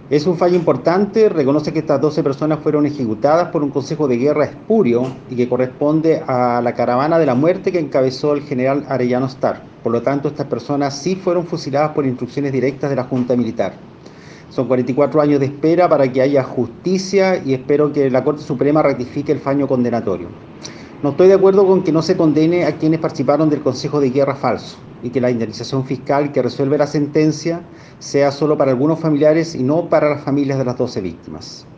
Es un fallo importante, reconoce que estas 12 personas fueron ejecutadas por un consejo de guerra espurio y que corresponde a la caravana de la muerte que encabezó el general Arellano Starr. Por lo tanto, estas personas sí fueron fusiladas por instrucciones directas de la Junta Militar. Son 44 años de espera para que haya justicia y espero que la Corte Suprema ratifique el fallo condenatorio. No estoy de acuerdo con que no se condene a quienes participaron del Consejo de Guerra falso y que la indemnización fiscal que resuelve la sentencia sea solo para algunos familiares y no para las familias de las 12 víctimas.